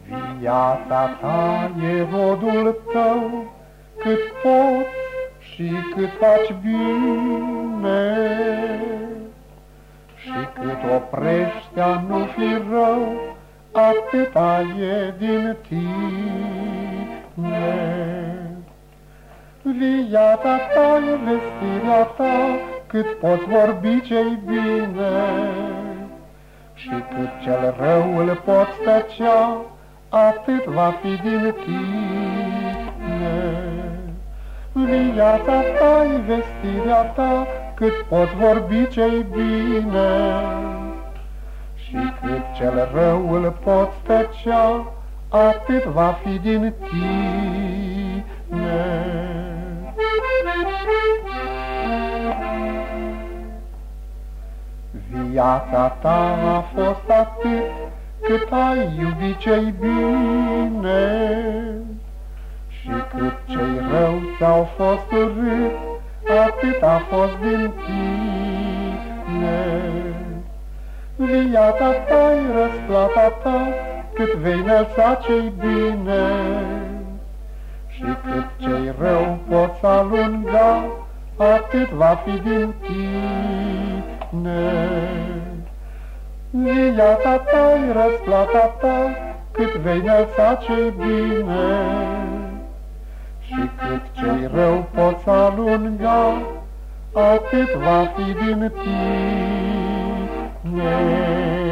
Viața ta e rodul tău, cât poți și cât faci bine, și cât oprești a nu fi rău, atâta e din tine. Viața ta e vestirea ta, cât poți vorbi ce-i bine, și cât cel rău îl poți tăcea, atât va fi din tine. Viața ta-i vestirea ta, cât poți vorbi ce-i bine, și cât cel rău îl poți tăcea, atât va fi din tine. Viața ta a fost atât cât ai iubit ce-i bine, și cât ce-i rău ți-au fost urât, atât a fost din tine. Viața ta-i răsplata ta, cât vei înălța ce-i bine, și cât ce-i rău poți alunga, atât va fi din tine. Viața ta-i răsplata ta, cât vei înălța ce-i bine, și cât ce-i rău poți alunga, atât va fi din tine.